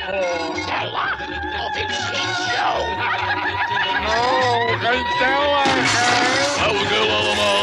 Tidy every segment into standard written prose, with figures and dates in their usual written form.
Gezellig, of ik schiet zo. Oh, gezellig, hè? Flauwekul allemaal.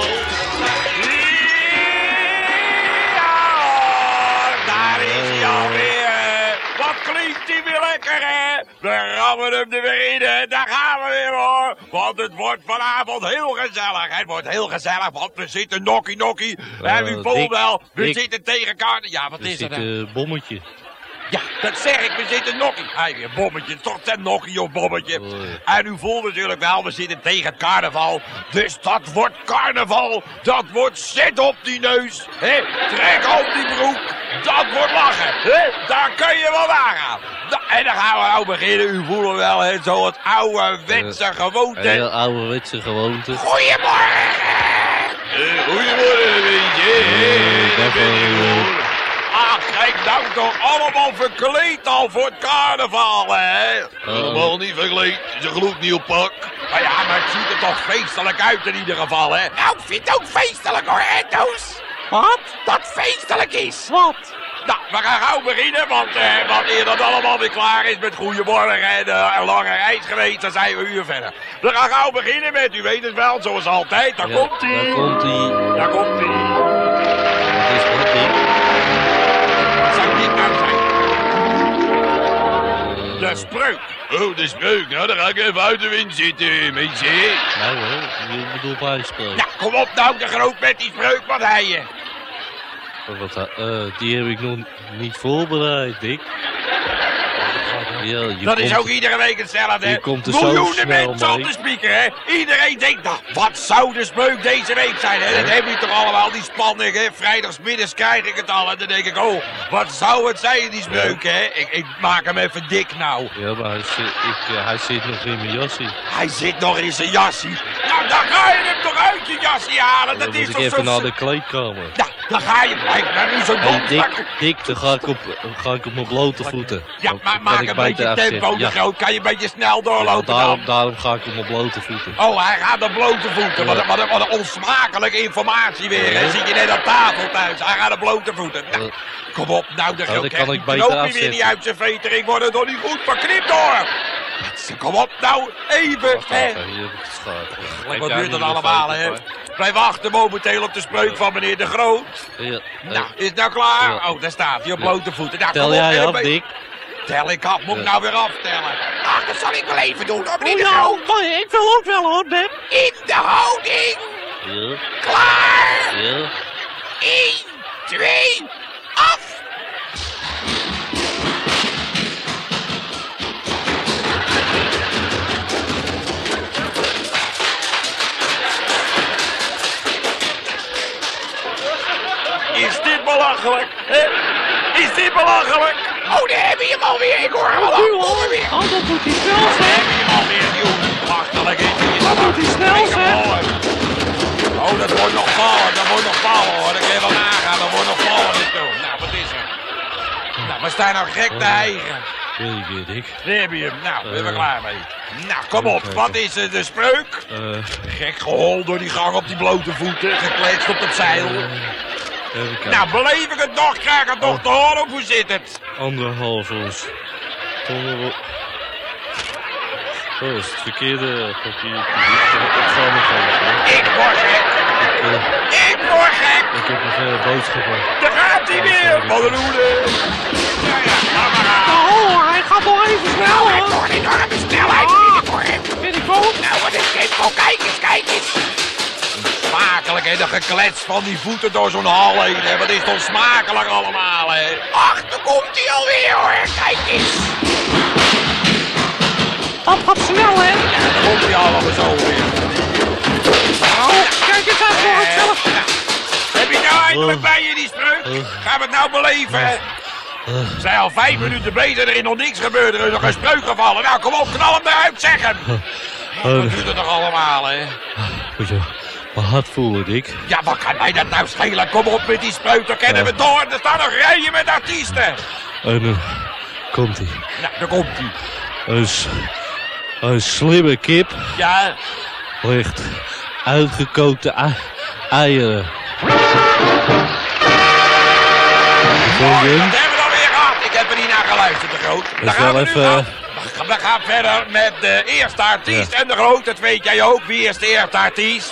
Daar is hij alweer. Wat klinkt hij weer lekker, hè? We rammen hem er weer in, hè? Daar gaan we weer, hoor. Want het wordt vanavond heel gezellig. Het wordt heel gezellig, want we zitten nokkie. En u voelt wel, we zitten tegen elkaar. Ja, wat is er dan? Een bommetje. Ja, dat zeg ik, we zitten nokkie. Hij weer bommetje, toch een nokkie of bommetje. Oh, ja. En u voelt natuurlijk wel, we zitten tegen het carnaval. Dus dat wordt carnaval. Dat wordt zet op die neus. Hè? Trek op die broek. Dat wordt lachen. Hè? Daar kun je wel nagaan. En dan gaan we nou beginnen. U voelt wel, hè, zo het ouderwetse gewoonte. Een heel ouderwetse gewoonte. Goedemorgen. Goedemorgen, weet dag wel. Ah, kijk nou toch, allemaal verkleed al voor het carnaval, hè? Allemaal niet verkleed. Ze gloeit niet op pak. Nou ja, maar het ziet er toch feestelijk uit in ieder geval, hè? Nou, ik vind het ook feestelijk, hoor, hè, Toos? Wat? Dat feestelijk is. Wat? Nou, we gaan gauw beginnen, want eer dat allemaal weer klaar is met goeiemorgen en een lange reis geweest, dan zijn we een uur verder. We gaan gauw beginnen met, u weet het wel, zoals altijd. Daar komt ie. Daar komt ie. Daar komt ie. Wat is dat ding? Wat zou dit nou zijn? De spreuk. Oh, de spreuk. Nou, dan ga ik even uit de wind zitten, mensen. Nou hoor, je bedoelt bijspreken. Ja, kom op nou, de groot met die spreuk, wat hij je? Die heb ik nog niet voorbereid, Dick. Ja, Dat is ook iedere week hetzelfde, hè? je komt er zo Miljoenen snel mensen op mee. de speaker, hè? Iedereen denkt, nou, wat zou de spreuk deze week zijn, hè? Dat hebben we toch allemaal, die spanning, hè? Vrijdagsmiddags krijg ik het al en dan denk ik, oh, wat zou het zijn, die spreuk, hè? Ik maak hem even dik, nou. Ja, maar hij zit nog in mijn jassie. Hij zit nog in zijn jassie. Nou, dan ga je hem toch uit je jassie halen, Dan dat moet is ik toch even zo... naar de kleedkamer. Nou, dan ga je, kijk, nou, nu zo'n Hey, domzak. Dick, dan ga ik op mijn blote voeten. Ja, Dan maar kan maak ik een beter beetje tempo, afzetten. de Ja. groot. Kan je een beetje snel doorlopen dan? Daarom ga ik op mijn blote voeten. Oh, hij gaat op blote voeten. Ja. Wat een onsmakelijke informatie weer. Hè? Ja. Zit je net aan tafel thuis. Hij gaat op blote voeten. Nou, Ja. kom op, nou de Ja, groot. dan Krijg kan die ik beter knoopje weer afzetten. niet uit zijn vetering. Wordt het toch niet goed? Maar knip door. Kom op, nou, even. Hè? Hier heb ik het schaar. Wat duurt dat allemaal, hè? Wij wachten momenteel op de spreuk van meneer De Groot. Ja, Nou, is het nou klaar? Ja. Oh, daar staat hij op blote voeten. Nou, tel kom op, jij en af, een Dick? Tel ik af, moet ik Ja. nou weer aftellen? Ach, dat zal ik wel even doen, hoor, meneer De ja, Groot. maar ik wil ook wel hoor, Beb. In de houding. Ja, Klaar. ja. 1, 2, af! Is dit belachelijk? Hè? Is dit belachelijk? Oh, daar heb je hem alweer. Ik hoor hem al. Nu Kom al. er weer. Oh, dat moet hij snel, Daar zeg. heb je hem alweer, die jongen. Belachelijk is hij. Dat moet hij snel, Kijk hem zeg. hoor. Oh, dat wordt nog vallen. Dat wordt nog vallen, hoor. Dat kun je wel nagaan. Dat wordt nog vallen, dit doen. Nou, wat is er? Nou, we staan nou gek te hijgen. Wil je weer, Dick? Daar heb je hem. Nou, ben we Eh. klaar mee. Nou, kom op. Even Wat is de spreuk? Gek gehold door die gang op die blote voeten. Gekletst op het zeil. Even kijken. Nou, beleef ik het nog, krijg ik het nog te horen, of hoe zit het? Anderhalf ons. Oh, is het verkeerde papier. Dat zal nog wel. Ik word gek, ik word gek. Ik heb nog boodschappen. Daar gaat hij weer, Maddeloede. Ja, laat maar gaan. Oh, hij gaat nog even snel, Nou, hij hoor. wordt een enorme snelheid, Ja. vind ik voor hem. Vind ik ook. Nou, wat is dit? Oh, kijk eens, kijk eens. Smakelijk, hè, de geklets van die voeten door zo'n hal heen, hè. Wat is toch smakelijk allemaal, hè. Ach, daar komt hij alweer, hoor. Kijk eens. Dat gaat snel, hè. Ja, daar komt hij allemaal zo weer. Oh, kijk eens uit voor het zelf. Heb je nou eindelijk bij je die spreuk? Gaan we het nou beleven, hè? We zijn al 5 minuten bezig, er is nog niks gebeurd, er is nog een spreuk gevallen. Nou, kom op, knal hem eruit, zeg hem. Wat duurt het nog allemaal, hè? Moet je mijn hart voelen, Dick. Ja, wat kan mij dat nou schelen? Kom op met die spreuk, dan kennen we door. Er staan nog rijen met artiesten. En dan komt hij. Nou, daar komt hij. Een slimme kip Ja, legt uitgekookte eieren. dat hebben we dan weer gehad. Ik heb er niet naar geluisterd, de Groot. is Dan gaan wel we nu even- gaan. We gaan verder met de eerste artiest. En de Groot, dat weet jij ook. Wie is de eerste artiest?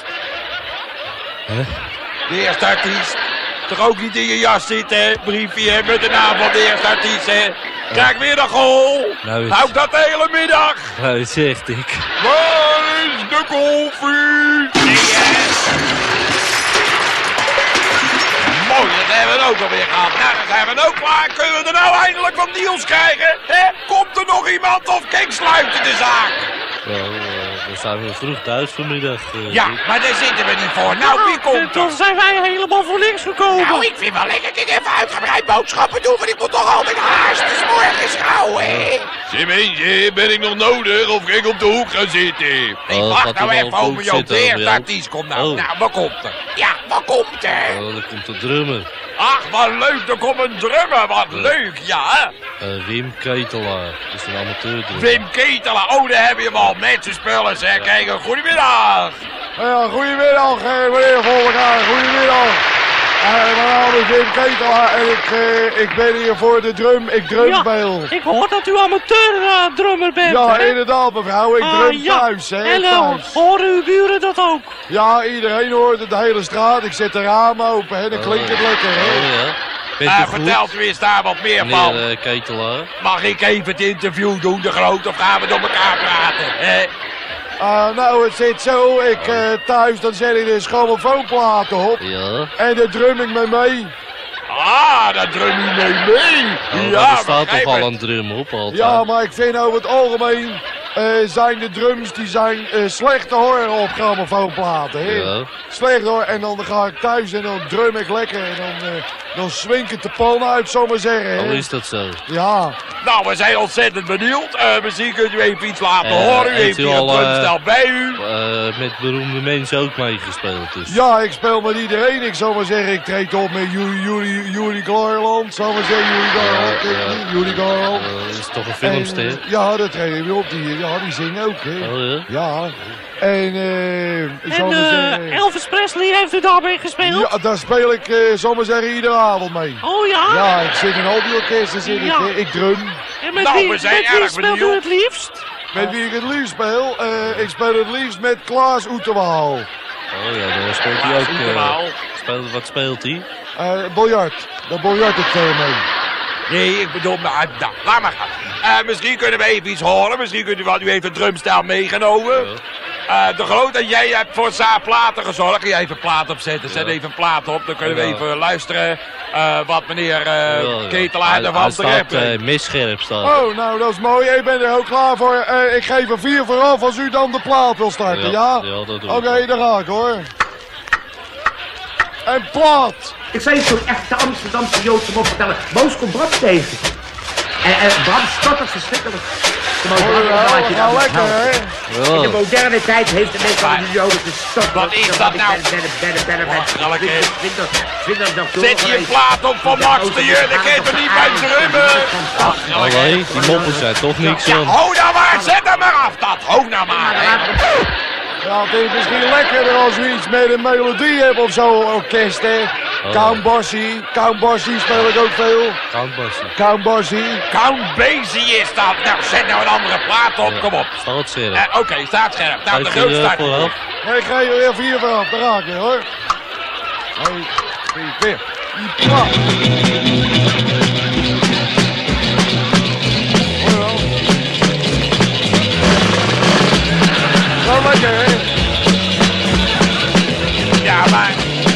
De eerste artiest. Toch ook niet in je jas zitten, briefje met de naam van de eerste artiest, hè? Krijg weer een goal. Nou, dat de hele middag. Nou, dat zegt ik. Waar is de koffie? Mooi, dat hebben we ook alweer gehad. Nou, dan zijn we ook klaar. Kunnen we er nou eindelijk wat nieuws krijgen? Hè? Komt er nog iemand of kijk sluiten de zaak? Wel, dan zijn we vroeg thuis vanmiddag. Ja, maar daar zitten we niet voor. Nou, wie komt Dan er? zijn wij helemaal voor links gekomen. Nou, ik vind wel lekker dat ik even uitgebreid boodschappen doe, want ik moet toch altijd haasten. 's morgens gauw, hè? Zeg mensen, ben ik nog nodig of ga ik op de hoek gaan zitten? Nee, Oh, wacht gaat nou er wel even, op ome Joop. zitten, De eerste Joop. artiest komt nou. Oh. Nou, wat komt er? Ja, wat komt er? Oh, dan komt de drummer. Ach, wat leuk, er komt een drummer. Wat leuk, ja. Wim Ketelaar. Dat is een amateurdrummer. Wim Ketelaar. Oh, daar heb je hem al. Met zijn spullen, zeg. Kijk, een goedemiddag. Ja, goedemiddag, meneer Volkaar. Goedemiddag. Mijn naam is Wim Ketelaar en ik ben hier voor de drum. Ik drumspeel. Ik hoor dat u amateur-drummer bent. Ja, hè? inderdaad, mevrouw. Ik drum ja. thuis, hè. En thuis. horen uw buren dat ook? Ja, iedereen hoort het, de hele straat. Ik zet de ramen open, hè. Dan klinkt het lekker, hè. Oh ja. Bent u goed, Vertelt u eens daar wat meer van. meneer Ketelaar? Mag ik even het interview doen, de Groot, of gaan we door elkaar praten? Nou, het zit zo. Thuis, dan zet ik de grammofoonplaten op. Ja. En daar drum ik mee. Ah, daar drum je mee. Oh, Ja, er staat begrijp toch al het. een drum op altijd? Ja, maar ik vind over het algemeen zijn de drums die zijn slecht te horen op grammofoonplaten. Hè? Ja. Slecht hoor. En dan ga ik thuis en dan drum ik lekker. En dan swing ik de pan uit, zal ik maar zeggen. Al Hè? is dat zo. Ja. Nou, we zijn ontzettend benieuwd. Misschien kunt u even iets laten Eh, horen. U heeft heeft u hier een al, drumstel bij u. Met beroemde mensen ook meegespeeld dus. Ja, ik speel met iedereen. Ik zal maar zeggen, ik treed op met Julie Garland. Zal maar zeggen, Julie Garland. Ja, ja. Julie Garland. Dat is toch een filmster? En, ja, dat treed ik op. Die zingt ook, hè. Oh ja? Ja. En, ik zal maar En zeggen... Elvis Presley, heeft u daarmee gespeeld? Ja, daar speel ik, zal maar zeggen, iedere avond mee. Oh ja? Ja, ik zit in al die orkesten, zit Ja. ik drum. En met Nou, wie, we zijn met wie erg speelt u benieuwd. het liefst? Met wie ik het liefst speel? Ik speel het liefst met Klaas Oeterwaal. Oh ja, dan speelt hij ook. Wat speelt hij? Biljart. Dat biljart ik veel mee. Nee, ik bedoel, nou, laat maar gaan. Misschien kunnen we even iets horen. Misschien kunt u wat u heeft een drumstel meegenomen. De Groot, en jij hebt voor Saar platen gezorgd. Kun je even een plaat opzetten? Zet even een plaat op. Dan kunnen we Ja. even luisteren wat meneer Ja. Ketelaar Hij ervan te staat reppen. misscherp staat. Oh, nou dat is mooi. Ik ben er ook klaar voor. Ik geef er 4 vooraf als u dan de plaat wil starten, ja? Ja, dat doe Oké, ik. daar ga ik hoor. En plaat. Ik zei het zo'n echte Amsterdamse Joodse mop vertellen. Boos komt Bram tegen. En Bram stottert verschrikkelijk. Oh, we gaan lekker, hè? In de moderne tijd heeft de mens van de Joden gestopt. Wat is dat nou? Zet je een plaat op van Max de Jur, dan geeft er niet bij drummen. Allee, die moppen zijn toch niks Ja, aan. hou nou maar, zet hem maar af, dat. Hou nou maar. hè. Ja, het is misschien lekkerder als u iets met een melodie hebt of zo, orkest, hè? Count Basie speel ik ook veel. Countbassie. Count Basie. Count Basie is dat. Nou, zet nou een andere plaat op, kom op. Staat scherp. Oké, staat scherp. Nou, de Geef groot je start. vooraf. Ik ga je weer 4 vanaf, daar ga ik weer hoor. 1, 3, 4. Die plaat. Hoor je wel? Wel lekker, hè? Ja, maar...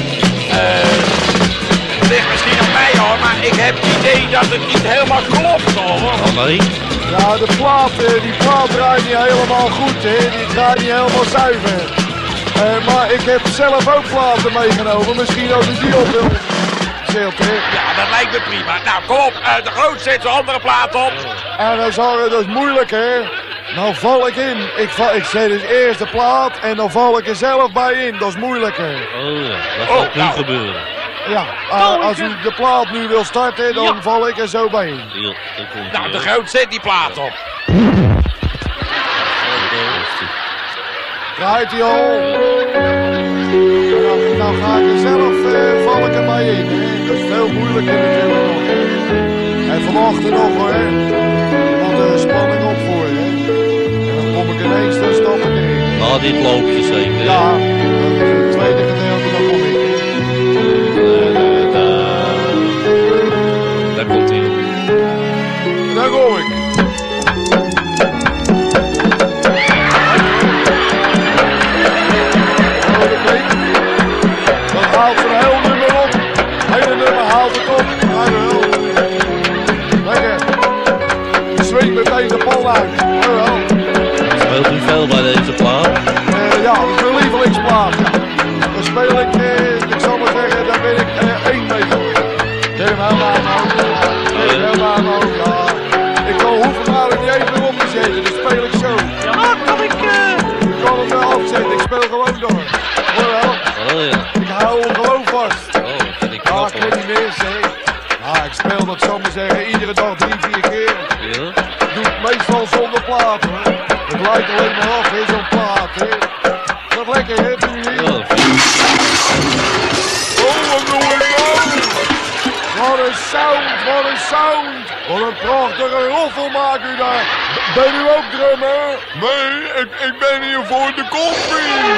het ligt misschien aan mij hoor, maar ik heb het idee dat het niet helemaal klopt hoor. Allee. Ja, die plaat draait niet helemaal goed, hè. Die draait niet helemaal zuiver. Maar ik heb zelf ook platen meegenomen. Misschien als ik die op wil zetten. Ja, dat lijkt me prima. Nou, kom op. De Groot zet zijn andere plaat op. En dat is moeilijk, hè. Nou val ik in. Ik zet dus eerst de plaat en dan val ik er zelf bij in. Dat is moeilijker. Oh ja, dat Oh, gaat nu nou. gebeuren. Ja, als u de plaat nu wil starten, dan val ik er zo bij in. Ja, dat komt Nou, de Groot zet die plaat op. Draait hij al? Nou ga ik er zelf, val ik er bij in. Hè. Dat is veel moeilijker natuurlijk nog. En vanochtend nog hoor. dit loopje zeker. Ja, het tweede gedeelte, dan kom ik. Daar komt hij. Daar kom ik. Dat haalt zijn heel nummer op. Hele nummer haalt het op. Lekker. Swing meteen de bal uit. Speelt niet veel bij deze plaat. Ja, dat is mijn lievelingsplaat. Dan speel ik, ik zal maar zeggen, daar ben ik 1 mee. Tegen hem aan ja. Ik hoef hem nou niet even op te zetten, dan speel ik zo. Ja, kan ik... Ik kan hem wel afzetten, ik speel gewoon door. Hoor wel? Oh ja. Ik hou hem gewoon vast. Oh, dat vind ik Ja, knap ik weet niet meer, zeg. Ja, ik speel dat, zal maar zeggen, iedere dag 3, 4 keer. Ja? Doe het meestal zonder plaat, hoor. Het lijkt alleen maar af, hè, zo'n plaat, hè. Wat lekker, hè, doe je niet? Ja, Oh, wat doe ik nou? Wat een sound, wat een sound. Wat een prachtige roffel maakt u daar. Ben u ook drummer? Nee, ik ben hier voor de koffie.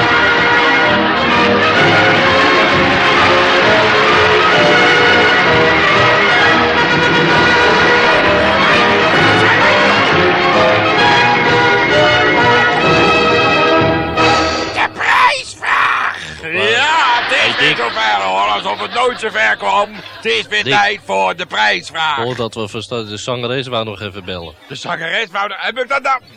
Ja, het is weer zover hoor, alsof het nooit zover kwam. Het is weer tijd voor de prijsvraag. voordat we verstaan, de zangeres wou nog even bellen. De zangeres wou... Heb ik dat nou?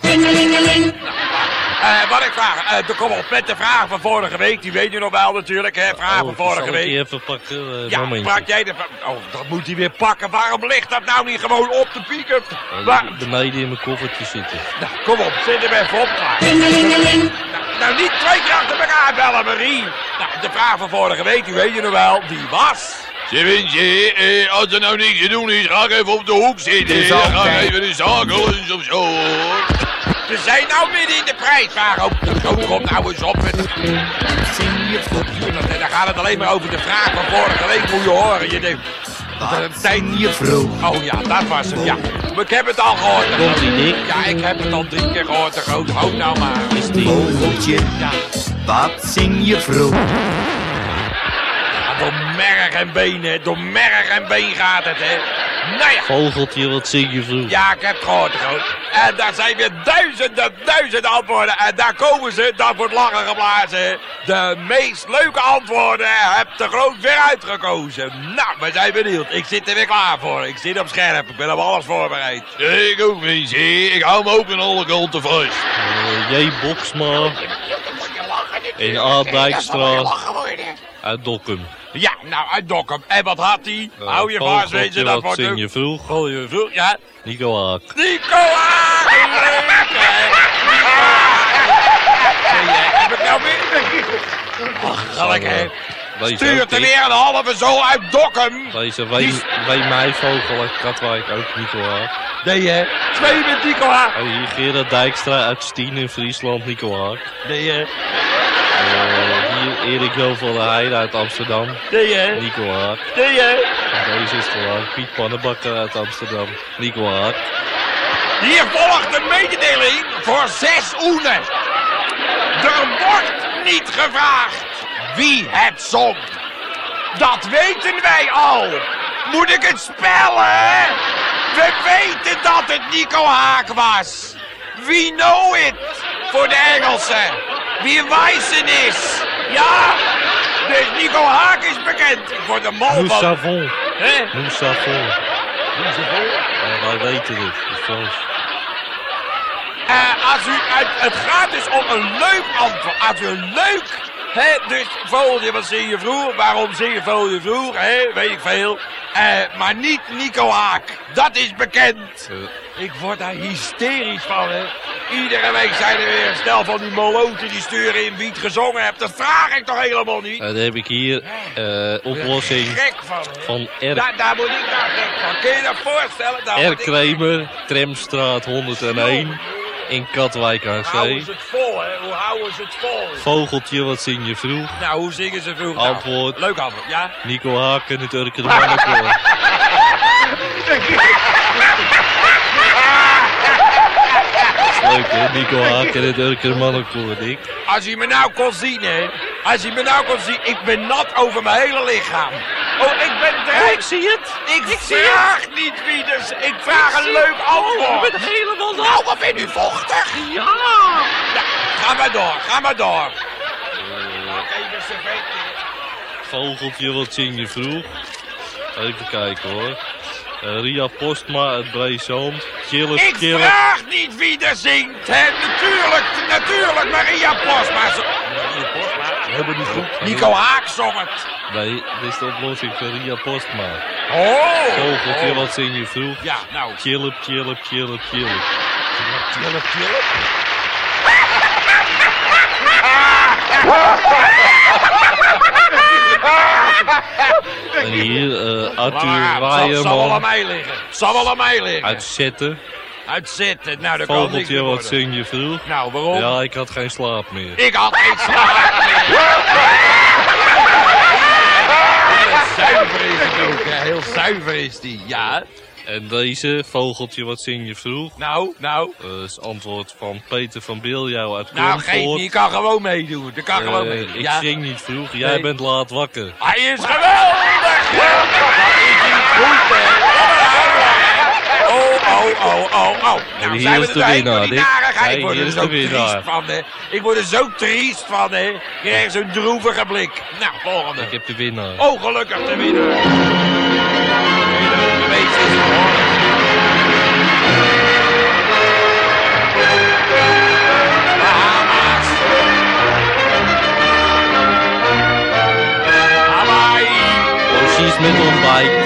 Wat ik vraag, kom op met de vraag van vorige week. Die weet je nog wel natuurlijk, hè? Vraag van vorige week. Zal ik die even pakken? Ja, momentje. maak jij de... Oh, dat moet hij weer pakken. Waarom ligt dat nou niet gewoon op de piek-up? Beneden in mijn koffertje zitten. Nou, kom op, zit hem even op klaar. Nou, niet 2 keer achter elkaar bellen, Marie. Nou, de vraag van vorige week, die weet je nog wel, die was... Zeg, als er nou niks te doen is, ga ik even op de hoek zitten. Dan ga ik even een zakelens of zo, hoor. We zijn nou midden in de prijsvraag. Oh, kom nou eens op. Dan gaat het alleen maar over de vraag van vorige week, moet je horen. Je denkt... Zijn je vrouw? Oh ja, dat was het, ja. Maar ik heb het al gehoord. Komt ie, Dick? Ja, ik heb het al 3 keer gehoord, de groot. Houd nou maar. Is die? Vogeltje, Ja. wat zing je vrouw? Ja, door merg en been, hè. Door merg en been gaat het, hè. Nou ja. Vogeltje, wat zing je vroeg? Ja, ik heb het gehoord, groot. En daar zijn weer duizenden antwoorden. En daar komen ze, dat wordt lachen geblazen. De meest leuke antwoorden hebt de groot weer uitgekozen. Nou, we zijn benieuwd. Ik zit er weer klaar voor. Ik zit op scherp. Ik ben op alles voorbereid. Ik ook, mensen. Ik hou me ook aan alle kanten vast. J. Boksma en A. Dijkstra uit Dokkum. Ja, nou, uit Dokkum. En wat had hij? Hou je vast, Vogeltje, weet je, dat wat wordt zing ook... je vroeg? Gooi je vroeg, ja. Nico Haak. Nico Haak! Heb ik nou weer? Ach, gelijk, hè. Stuurt er weer een halve zo uit Dokkum. Deze wij mij vogel uit Katwijk ook Nico Haak. Nee, hè. 2 met Nico Haak. Oh, hier Gerard Dijkstra uit Stien in Friesland, Nico Haak. Nee, hè. Hier Erik Jo van der Heijden uit Amsterdam, Nee, hè. Nico Haak. Nee, hè. En deze is te lang. Piet Pannenbakker uit Amsterdam, Nico Haak. Hier volgt een mededeling voor 6 oenen. Er wordt niet gevraagd wie het zong. Dat weten wij al. Moet ik het spellen? We weten dat het Nico Haak was. We know it. Voor de Engelsen. Wie wijzen is. Ja. Dus Nico Haak is bekend. Voor de mol Nous van... savons. Hè? Nous savons. Ja, wij weten het. Dat is Frans. Het gaat dus om een leuk antwoord. Als u een leuk... dus vogeltje, wat zing je vroeg? Waarom zing je vogeltje vroeg? Weet ik veel. Maar niet Nico Haak. Dat is bekend. Ik word daar hysterisch van, hè. Iedere week zijn er weer een stel van die moloten die sturen in wie het gezongen hebt. Dat vraag ik toch helemaal niet? Dan heb ik hier oplossing Gek van, hè. van R. Daar moet ik nou gek van. Kun je dat voorstellen? Daar R. word ik- Kramer, Tramstraat 101 in Katwijk aan Hoe houden Zee. ze het vol, hè? Hoe houden ze het vol? Vogeltje, wat zing je vroeg? Nou, hoe zingen ze vroeg? Antwoord. Nou, leuk antwoord, ja? Nico Haak en het Urke de Mannenkoor. Leuk hè, Nico Haken en Urker Mannenkoor, Dick. Als je me nou kon zien, hè. Als je me nou kon zien, ik ben nat over mijn hele lichaam. Oh, ik ben Ik zie het. Ik vraag niet wie dus. Ik vraag een leuk antwoord. Ik ben helemaal nat. Nou, wat ben u vochtig? Ja. Ja, ga maar door. Even servetje. Vogeltje, wat zing je vroeg? Even kijken hoor. Ria Postma uit Breesand. Ik vraag niet wie er zingt, hè. Natuurlijk, Maria Postma. We hebben niet goed. Nico Haak zong het. Nee, dit is de oplossing van Ria Postma. Oh. Vogeltje, wat zing je vroeg? Ja, nou. Chillip, chillip, chillip, chillip. Chillip. En hier, Arthur Zal wel aan Rijerman mij liggen. uit Zetten. Uitzetten. Nou, dat kan niks Vogeltje, meer wat worden. zing je vroeg? Nou, waarom? Ja, ik had geen slaap meer. Ik had geen slaap meer. Heel zuiver is het ook, hè. Heel zuiver is die, ja. En deze, Vogeltje, wat zing je vroeg? Nou. Is antwoord van Peter van Biljouw uit Nou, Korenvoort. geef niet. Ik kan gewoon meedoen. Ik kan gewoon meedoen. Ik Ja. zing niet vroeg, jij Nee. bent laat wakker. Hij is geweldig! Ja. Dat is niet goed, hè. Oh. En Nou, hier zijn we is er de doorheen winnaar, voor die Dick. narigheid. Nee, Ik word hier er is zo de winnaar. triest van, hè. Ik word er zo triest van, hè. Ik krijg zo'n droevige blik. Nou, volgende. Ik heb de winnaar. Oh, gelukkig de winnaar. De meeste is geworden. Bahama's. Hawaii. Precies met ontbijt.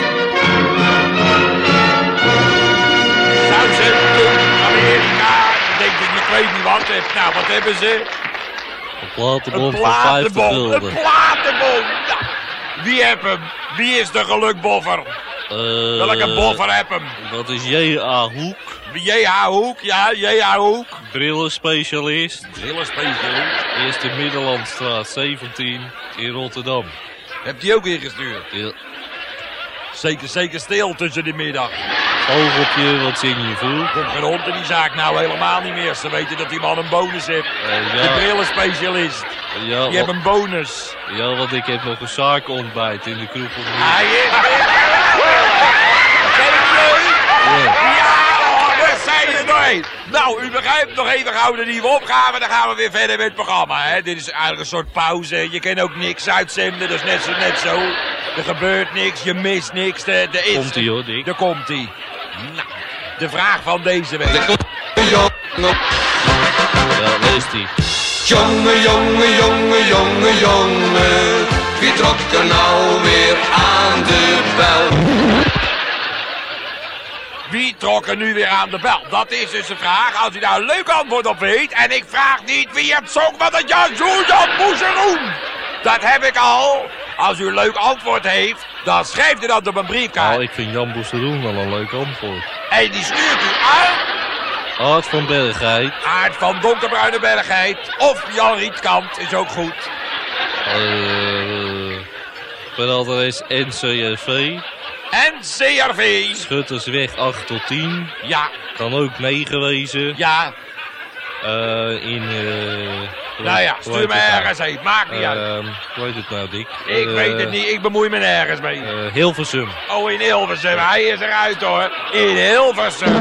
Amerika. Ik weet niet wat heb. Nou, wat hebben ze? Een platenbon Een van 50 platenbon. Een gulden. platenbon. Nou, wie heb hem? Wie is de gelukboffer? Welke boffer heb hem? Dat is J.A. Hoek, J.H. Hoek, ja, J.H. Hoek. brillenspecialist. Brillenspecialist. Eerste Middellandstraat 17 in Rotterdam. Hebt hij ook ingestuurd? Ja. Zeker stil tussen de middag. Vogeltje, wat zing je vroeg? Komt geen hond in die zaak nou helemaal niet meer. Ze weten dat die man een bonus heeft. De Ja, brillenspecialist. ja, Die heeft een bonus. ja, want ik heb nog een zaakontbijt in de kroeg van Hij is weer Ja, we zijn er doorheen. Nou, u begrijpt, nog even gauw de nieuwe opgave. Dan gaan we weer verder met het programma. Hè? Dit is eigenlijk een soort pauze. Je kan ook niks uitzenden, dus net zo. Er gebeurt niks, je mist niks. Komt-ie hoor, Dick. Daar komt-ie. Nou, de vraag van deze week. Ja, daar is die. Jongen, wie trok er nou weer aan de bel? Wie trok er nu weer aan de bel? Dat is dus de vraag. Als u daar een leuk antwoord op weet. En ik vraag niet wie het zong, want het Jan Moeseroen. Dat heb ik al. Als u een leuk antwoord heeft, dan schrijft u dat op een briefkaart. Nou, ik vind Jan Boesteroen wel een leuk antwoord. En die stuurt u aan Aard van Bergheid. Aard van Donkerbruine Bergheid. Of Jan Rietkant is ook goed. Per adres NCRV. En CRV. Schuttersweg 8 tot 10. Ja, Kan ook 9 wezen. ja. Nou ja, stuur me ergens heen. Maakt niet uit. Hoe heet het nou, Dick? Ik weet het niet, ik bemoei me nergens mee. Hilversum. Oh, in Hilversum. Hij is eruit hoor. In Hilversum.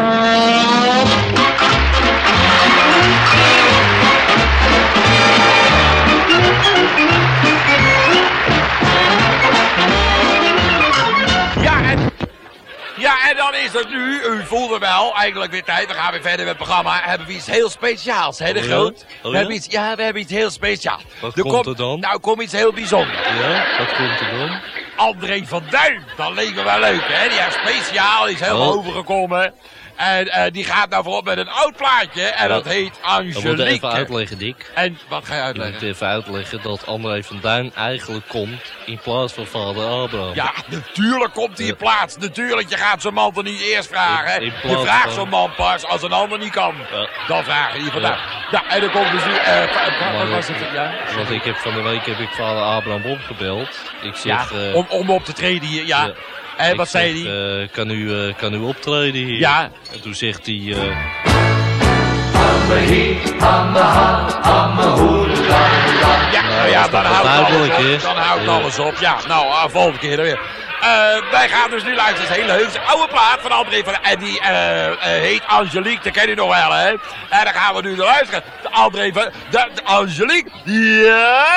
Ja, en dan is het nu, u voelde wel, eigenlijk weer tijd. We gaan weer verder met het programma. Hebben we iets heel speciaals, hè, de ja? Groot? Oh, we, hebben ja? we hebben iets heel speciaals. Wat komt er dan? Nou, komt iets heel bijzonders. Ja, wat komt er dan? André van Duin, dat leek me wel leuk, hè? Die heeft speciaal, die is helemaal Oh. overgekomen. En die gaat nou voorop met een oud plaatje. En dat heet Dat moet even Angelique. uitleggen, Dick. En wat ga je Ik uitleggen? moet even uitleggen dat André van Duin eigenlijk komt in plaats van vader Abraham. Ja, natuurlijk komt hij in plaats. Natuurlijk, je gaat zo'n man toch niet eerst vragen. In Je plaats vraagt van- zo'n man pas als een ander niet kan. Ja. Dan vraag je die vandaag. Ja. Ja, en dan komt dus nu... wat Maar- was het? Ja? Want ik heb van de week vader Abraham opgebeld. Ik Ja, zeg... om op te treden hier, ja. ja. En Ik wat zei zeg, hij? kan u optreden hier? Ja. En toen zegt hij... Hamme hi, hamme ha, hamme hoela. Ja, nou ja, dan houdt duidelijk, alles op. hè? Dan houdt alles op. Ja, nou, volgende keer weer. Wij gaan dus nu luisteren. Het is een hele heuse oude plaat van André van... En die heet Angelique, dat ken je nog wel, hè? En dan gaan we nu naar luisteren. De André van... De Angelique. Ja!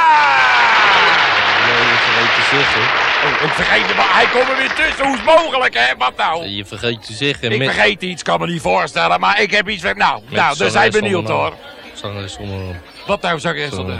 Oh, ik vergeet hem, maar hij komt er weer tussen. Hoe is het mogelijk, hè? Wat nou? Je vergeet te zeggen. Ik vergeet iets, kan me niet voorstellen. Maar ik heb iets van... Nou, dus zijn benieuwd, hoor. Zangeres zonder naam. Wat nou, zangeres zonder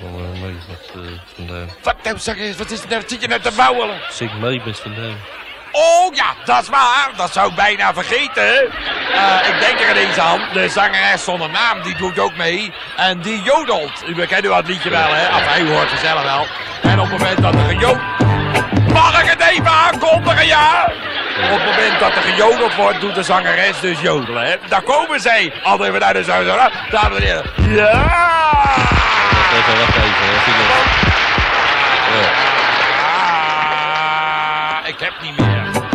naam? Wat nou, zangeres? Wat zit je nou te bouwelen? Zing mee met Van Dam. Oh ja, dat is waar. Dat zou ik bijna vergeten. Ik denk er ineens aan. De zangeres zonder naam, die doet ook mee. En die jodelt. U kent u het liedje wel, hè? Of hij hoort het zelf wel. En op het moment dat er gejodeld... Mag ik het even aankondigen, ja? Op het moment dat er gejodeld wordt, doet de zangeres dus jodelen, hè? Daar komen zij. Altijd weer naar de zangeres. Dames en heren. Ja! Even, wacht even. Ik heb niet meer.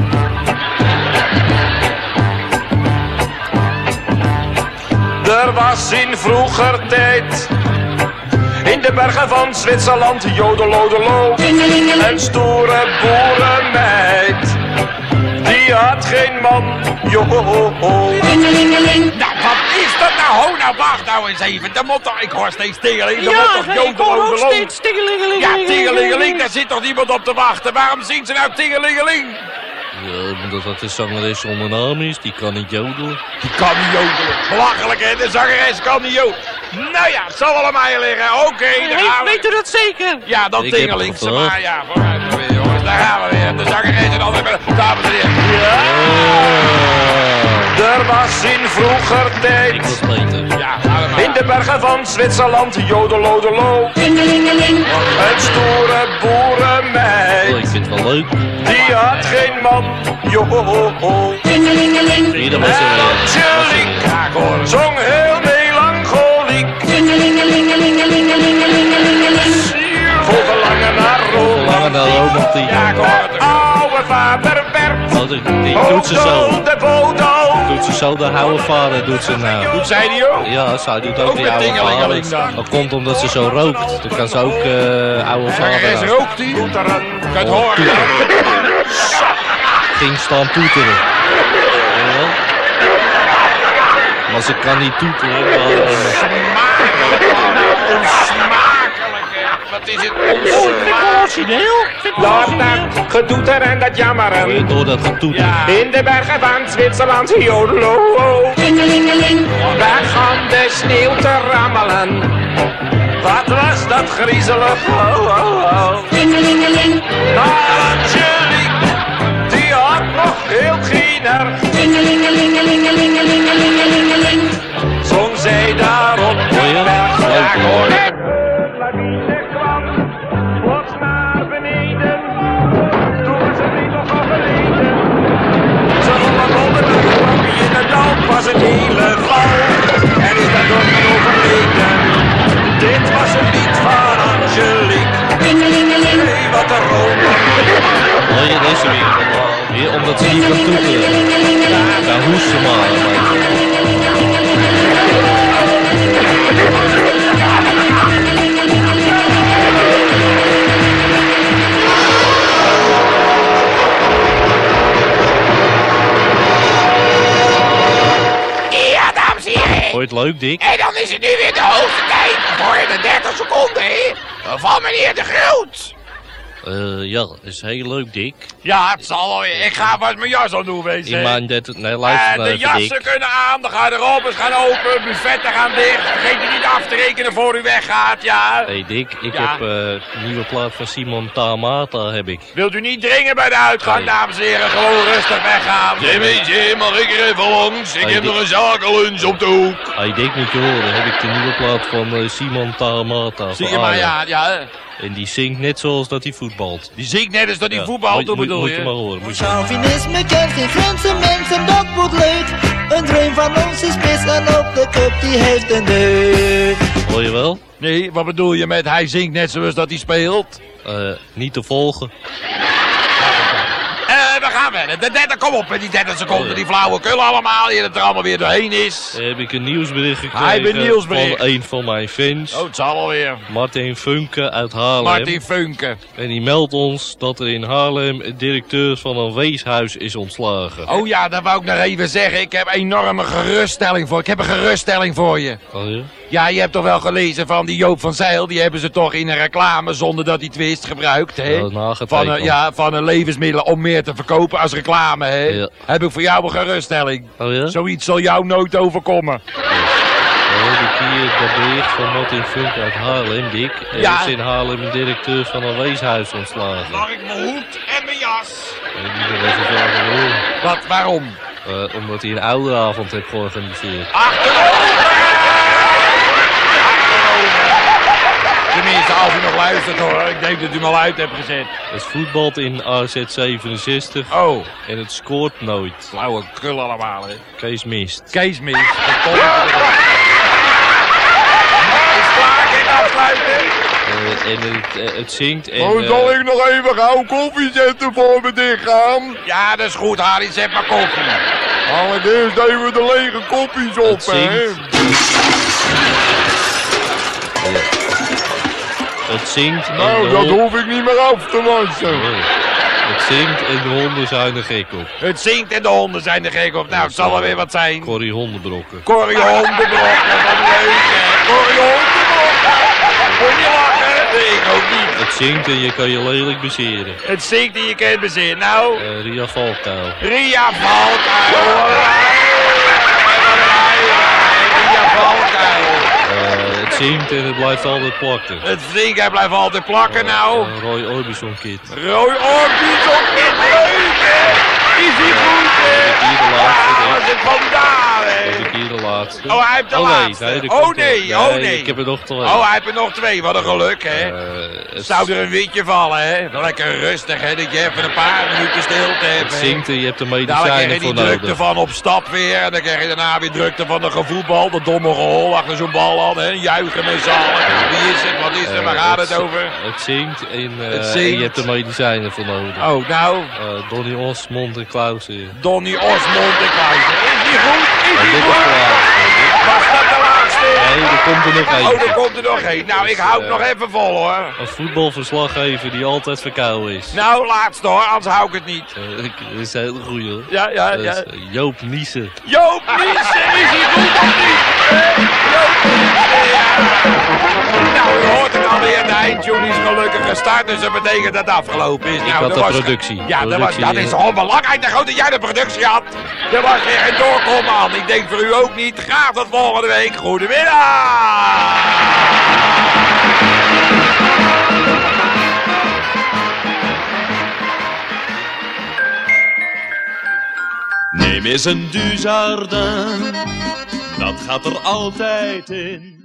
Er was in vroeger tijd in de bergen van Zwitserland jodelodelo een stoere boerenmeid. Die had geen man, joho. Nou, wat is dat nou? Ho, nou, wacht nou eens even. Ik hoor steeds tingeling. Ja, ik hoor ook steeds tingelingeling. Ja, tingelingeling, daar zit toch niemand op te wachten. Waarom zingt ze nou tingelingeling? Ja, omdat dat de zangeres zonder naam is, die kan niet jodelen. Die kan niet jodelen. Belachelijk, hè? De zangeres kan niet jodelen. Nou ja, het zal wel aan mij liggen. Oké, daar gaan we. Weet u dat zeker? Ja, dan tingeling ze maar. Ja, vooruit maar weer, jongens. Daar gaan we weer. De zangeres en dan weer. Dames en heren. Ja! Er was in vroeger tijd Ik was beter. Ja, allemaal. in de bergen van Zwitserland jodelodelo een stoere boerenmeid. Oh, ik vind het wel leuk. Die had geen man, joho. Hier, was En er Angelique Ja, ik hoor het. zong heel melancholiek. Vol verlangen naar Lange naar romantiek. romantiek. Ja, ik hoor het. Oude vader Bert, Oh, die doet ze zo. de bodo. Doet ze zo, de oude vader doet ze nou. Doet zij die ook? Ja, zij doet ook Ook die met oude tingelingeling vader. dan. Dat komt omdat ze zo rookt. Dan kan ze ook oude Zangeres vader rookt die. Kan het horen? ging staan toeteren. Weet je wel? Maar ze kan niet toeteren. Onsmakelijk, hè. Wat is het onsmakelijk? Origineel? Laat dat getoeter en dat jammeren. Door dat getoeter. Ja. In de bergen van Zwitserland, jodelo. Daar gaan de sneeuw te rammelen. Wat was dat griezelig, Maar Angelique, die had nog heel giener. Zong zij daarop de Hoor je? berg. Leuk, Ja, ik hoor. hoor het. De lawine kwam plots naar beneden. Toen ze niet nog overleden. Ze rollen onder de grond in het dal, was een hele val. En is dat ook niet overleden. Dit was een lied van Angelique. Hey, wat een roman. Hoor je deze weer? Weer omdat ze niet kan toeteren. Ja, hoest ze maar. Ja, dames en heren. Vond je het leuk, Dick? En dan is het nu weer de hoogste tijd voor de 30 seconden, hè, van meneer De Groot. Ja, dat is heel leuk, Dick. Ja, het zal wel weer. Ik ga vast mijn jas aan doen, weet je. In mijn 30... Nee, luister nou De even, jassen Dick. kunnen aan, de garderobes gaan open, buffetten gaan dicht. Vergeet u niet af te rekenen voor u weggaat, ja. Hey Dick, ik Ja. heb een nieuwe plaat van Simon Tamata, heb ik. Wilt u niet dringen bij de uitgang, Nee. dames en heren? Gewoon rustig weggaan. Jimmy, mag ik er even langs? Ik Hey, heb Dick. nog een zakenlunch op de hoek. Hey Dick, moet je horen, heb ik de nieuwe plaat van Simon Tamata. Zie je van maar, Ajax. ja. En die zingt net zoals dat hij voetbalt. Die zingt net als dat die Ja, voetbal, moet- hoe moet- bedoel moet je? je maar horen. Moet je... Chauvinisme kent geen grenzen, mensen, dat wordt leuk. Een dream van ons is mis en op de cup die heeft een deuk. Hoor je wel? Nee, wat bedoel je met hij zingt net zoals dat hij speelt? Niet te volgen. we gaan verder. De 30, kom op met die 30 seconden, die flauwekul allemaal, die het er allemaal weer doorheen is. Heb ik een nieuwsbericht gekregen van een van mijn fans. Oh, het zal alweer. Martin Funke uit Haarlem. Martin Funke. En die meldt ons dat er in Haarlem een directeur van een weeshuis is ontslagen. Oh ja, dat wou ik nog even zeggen. Ik heb een enorme geruststelling voor. Ik heb een geruststelling voor je. Oh ja? Ja, je hebt toch wel gelezen van die Joop van Zijl. Die hebben ze toch in een reclame zonder dat hij twist gebruikt, hè? Van een levensmiddelen om meer te verkopen als reclame, hè? Ja. Heb ik voor jou een geruststelling. Oh ja? Zoiets zal jou nooit overkomen. Dan heb ik hier dat bericht van Martin Funke uit Haarlem, Dick. Er is in Haarlem een directeur van een weeshuis ontslagen. Mag ik mijn hoed en mijn jas? Wat, waarom? Omdat hij een ouderavond heeft georganiseerd. Tenminste, als u nog luistert hoor. Ik denk dat u hem al uit hebt gezet. Het voetbalt in AZ 67. Oh. En het scoort nooit. Flauwe kul allemaal, hè. Kees mist. Kees mist. Is klaar, geen afsluiten. En het zingt en... Oh, zal ik nog even gauw koffie zetten voor we dichtgaan? Ja, dat is goed, Harry. Zet maar koffie. Allereerst even de lege kopjes op, hè. Het zingt en nou, dat hoef ik niet meer af te wassen. Het zingt en de honden zijn er gek op. Het zingt en de honden zijn er gek op. Nou, het zal er weer wat zijn. Corrie Hondenbrokken. Corrie Hondenbrokken, wat leuk, hè. Corrie Hondenbrokken. Kon je lachen? Nee, ik ook niet. Het zingt en je kan je lelijk bezeren. Het zingt en je kan het bezeren. Nou? Ria Valkuil. Ria Valkuil. Ria Valkuil. Het zingt en het blijft altijd plakken. Het zingt en blijft altijd plakken, nou. Roy Orbison Kid. Roy Orbison Kid, leuk, hè? Is hij goed, hè? Hier de laatste. Wat is het vandaan, hè? Heb ik hier de laatste. Oh, hij heeft de laatste. Nee, ik heb er nog 2. Oh, hij heeft er nog 2. Wat een geluk, hè? Zou er een witje vallen, hè? Lekker rustig, hè? Dat je even een paar minuten stilte hebt. Het zingt en je hebt de medicijnen voor nodig. Dan krijg je die drukte van op stap weer. En dan krijg je daarna weer drukte van de gevoetbal. Dat domme gehol achter zo'n bal aan, hè? Juichen met z'n allen. Wie is het? Wat is er? Waar gaat het over? Het zingt en je hebt de medicijnen voor nodig. Oh, nou? Donny Osmond en Clausen. Donny Osmond en Clausen. Is die goed? Is die goed? Was dat de laatste? Nee, er komt er nog één. Oh, er komt er nog één. Nou, ik hou het nog even vol, hoor. Een voetbalverslaggever die altijd verkouden is. Nou, laatste hoor, anders hou ik het niet. Dat is een hele goeie, hoor. Ja. Joop Niessen. Joop Niessen, is hij goed of niet? Joop Niessen, ja. Nou, u hoort het alweer, de eindtune is gelukkig gestart, dus dat betekent dat het afgelopen is. Ik had de productie. Ja, dat is gewoon belangrijk, de grote jij de productie had. Er was weer geen doorkomen aan. Ik denk voor u ook niet. Graag tot volgende week. Goedemiddag! Neem eens een Dujardin, dat gaat er altijd in.